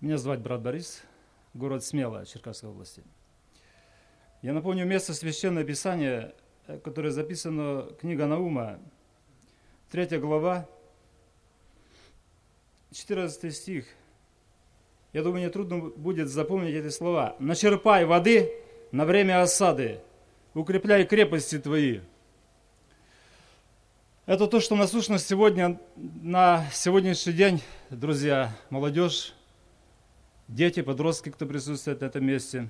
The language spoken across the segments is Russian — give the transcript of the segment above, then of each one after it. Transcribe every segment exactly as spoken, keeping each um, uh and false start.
Меня зовут брат Борис, город Смела, Черкасской области. Я напомню место Священного Писания, которое записано книга Наума, третья глава, четырнадцатый стих. Я думаю, не трудно будет запомнить эти слова. «Начерпай воды на время осады, укрепляй крепости твои». Это то, что насущно сегодня, на сегодняшний день, друзья, молодежь, дети, подростки, кто присутствует на этом месте.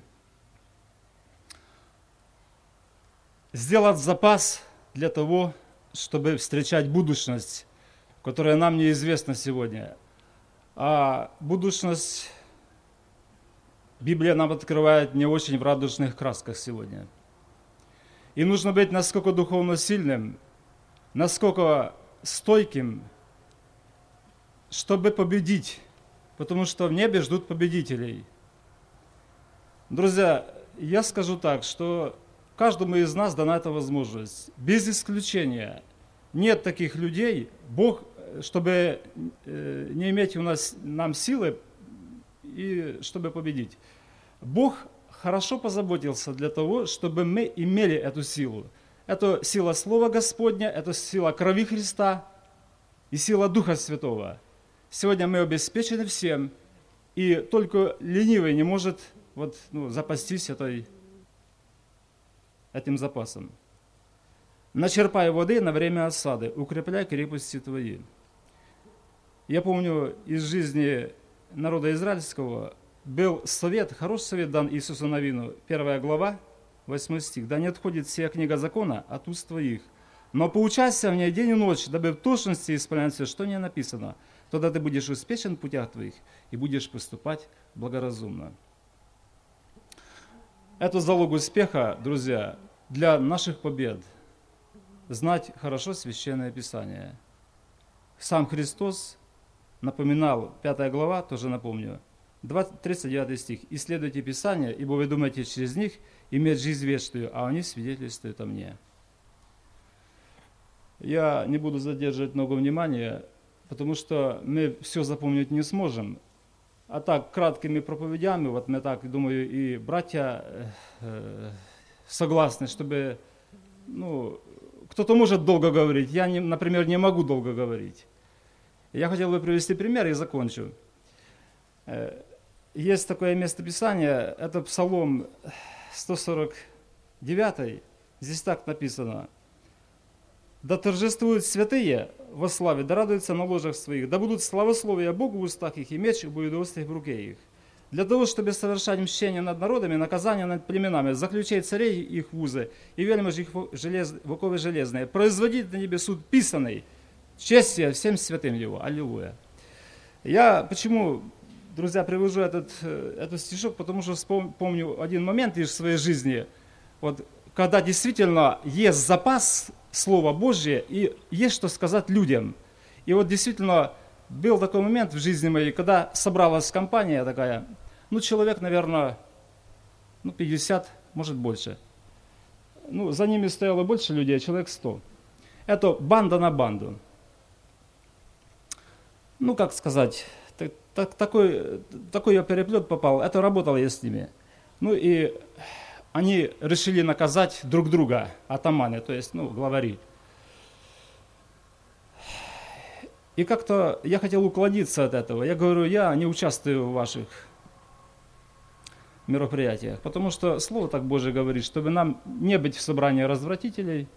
Сделать запас для того, чтобы встречать будущность, которая нам неизвестна сегодня. А будущность Библия нам открывает не очень в радужных красках сегодня. И нужно быть насколько духовно сильным, насколько стойким, чтобы победить, потому что в небе ждут победителей. Друзья, я скажу так, что каждому из нас дана эта возможность. Без исключения. Нет таких людей, Бог, чтобы не иметь у нас нам силы и чтобы победить. Бог хорошо позаботился для того, чтобы мы имели эту силу. Это сила Слова Господня, это сила крови Христа и сила Духа Святого. Сегодня мы обеспечены всем, и только ленивый не может вот, ну, запастись этой, этим запасом. «Начерпай воды на время осады, укрепляй крепости твои». Я помню из жизни народа израильского был совет, хороший совет дан Иисусу Навину, первая глава, восьмой стих. «Да не отходит сия книга закона от уст твоих, но поучайся в ней день и ночь, дабы в точности исполнять все, что не написано. Тогда ты будешь успешен в путях твоих и будешь поступать благоразумно». Это залог успеха, друзья, для наших побед. Знать хорошо Священное Писание. Сам Христос напоминал, пятая глава, тоже напомню, тридцать девятый стих. «Исследуйте Писание, ибо вы думаете через них иметь жизнь вечную, а они свидетельствуют о мне». Я не буду задерживать много внимания, потому что мы все запомнить не сможем. А так, краткими проповедями, вот мы так, думаю, и братья э, согласны, чтобы, ну, кто-то может долго говорить, я, не, например, не могу долго говорить. Я хотел бы привести пример и закончу. Есть такое местописание, это Псалом сто сорок девять, здесь так написано: «Да торжествуют святые во славе, да радуются на ложах своих, да будут славословия Богу в устах их, и меч будет острый в руке их. Для того, чтобы совершать мщение над народами, наказание над племенами, заключать царей их в узы, и вельмож их желез, в оковы железные, производить на небе суд писанный, честие всем святым его». Аллилуйя. Я почему, друзья, привожу этот, этот стишок, потому что помню один момент из своей жизни, вот, когда действительно есть запас Слова Божьего и есть что сказать людям. И вот действительно был такой момент в жизни моей, когда собралась компания такая, ну человек, наверное, ну пятьдесят, может больше. Ну, за ними стояло больше людей, человек сто. Это банда на банду. Ну, как сказать, так, так, такой, такой я переплет попал, это работал я с ними. Ну и они решили наказать друг друга, атаманы, то есть, ну, главари. И как-то я хотел уклониться от этого. Я говорю, я не участвую в ваших мероприятиях, потому что Слово так Божие говорит, чтобы нам не быть в собрании развратителей.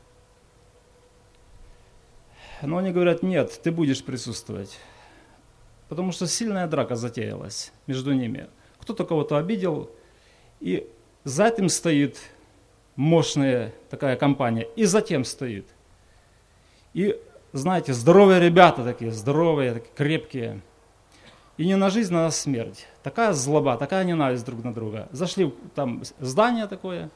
Но они говорят, нет, ты будешь присутствовать. Потому что сильная драка затеялась между ними. Кто-то кого-то обидел, и за этим стоит мощная такая компания, и затем стоит. И, знаете, здоровые ребята такие, здоровые, такие, крепкие. И не на жизнь, а на смерть. Такая злоба, такая ненависть друг на друга. Зашли в там здание такое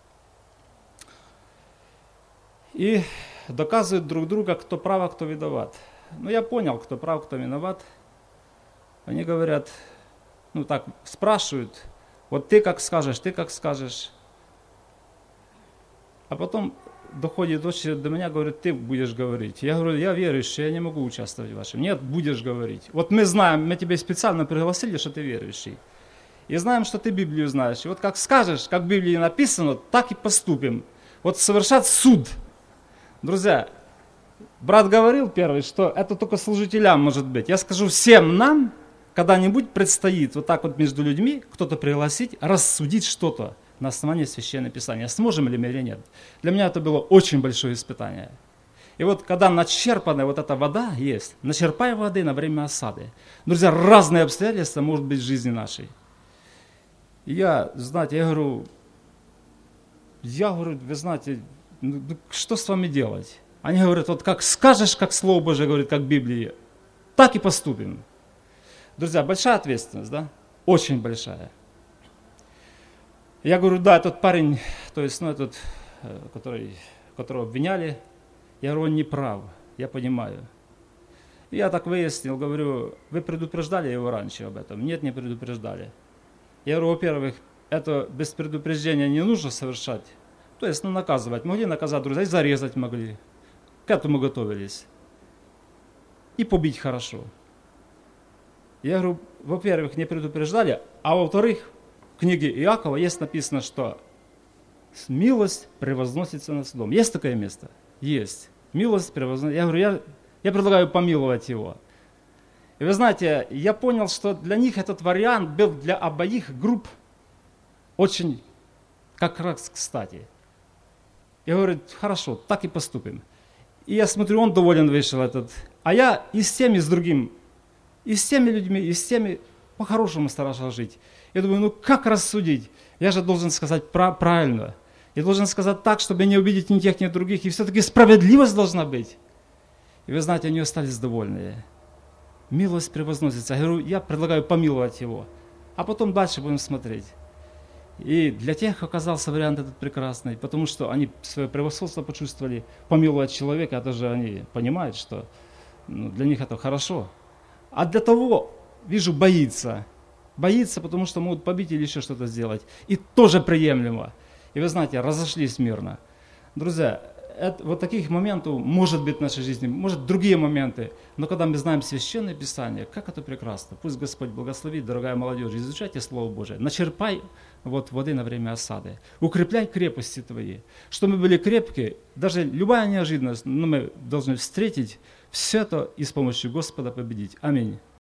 и доказывают друг друга, кто прав, а кто виноват. Ну, я понял, кто прав, кто виноват. Они говорят, ну так, спрашивают, вот ты как скажешь, ты как скажешь. А потом доходит очередь до меня, говорит, ты будешь говорить. Я говорю, я верующий, я не могу участвовать в вашем. Нет, будешь говорить. Вот мы знаем, мы тебя специально пригласили, что ты верующий. И знаем, что ты Библию знаешь. И вот как скажешь, как в Библии написано, так и поступим. Вот совершать суд. Друзья, брат говорил первый, что это только служителям может быть. Я скажу всем нам, когда-нибудь предстоит вот так вот между людьми кто-то пригласить, рассудить что-то на основании Священного Писания. Сможем ли мы или нет? Для меня это было очень большое испытание. И вот когда начерпанная вот эта вода есть, начерпай воды на время осады. Друзья, разные обстоятельства могут быть в жизни нашей. И я, знаете, я говорю, я говорю, вы знаете, ну, что с вами делать? Они говорят, вот как скажешь, как Слово Божие говорит, как в Библии, так и поступим. Друзья, большая ответственность, да? Очень большая. Я говорю, да, этот парень, то есть, ну, этот, который, которого обвиняли, я говорю, он не прав, я понимаю. И я так выяснил, говорю, вы предупреждали его раньше об этом? Нет, не предупреждали. Я говорю, во-первых, это без предупреждения не нужно совершать. То есть, ну, наказывать. Могли наказать, друзья, и зарезать могли. К этому готовились. И побить хорошо. Я говорю, во-первых, не предупреждали, а во-вторых, в книге Иакова есть написано, что милость превозносится над судом. Есть такое место? Есть. Милость превозносится. Я говорю, я, я предлагаю помиловать его. И вы знаете, я понял, что для них этот вариант был для обоих групп очень как раз кстати. Я говорю, хорошо, так и поступим. И я смотрю, он доволен вышел этот. А я и с тем, и с другим, и с теми людьми, и с теми по-хорошему старался жить. Я думаю, ну как рассудить? Я же должен сказать правильно. Я должен сказать так, чтобы не обидеть ни тех, ни других. И все-таки справедливость должна быть. И вы знаете, они остались довольные. Милость превозносится. Я говорю, я предлагаю помиловать его. А потом дальше будем смотреть. И для тех оказался вариант этот прекрасный, потому что они свое превосходство почувствовали, помиловать человека, это же они понимают, что ну, для них это хорошо. А для того, вижу, боится. Боится, потому что могут побить или еще что-то сделать. И тоже приемлемо. И вы знаете, разошлись мирно. Друзья, это, вот таких моментов может быть в нашей жизни, может другие моменты. Но когда мы знаем Священное Писание, как это прекрасно. Пусть Господь благословит, дорогая молодежь, изучайте Слово Божие. Начерпай вот воды на время осады. Укрепляй крепости твои. Чтобы мы были крепкие, даже любая неожиданность, но мы должны встретить все это и с помощью Господа победить. Аминь.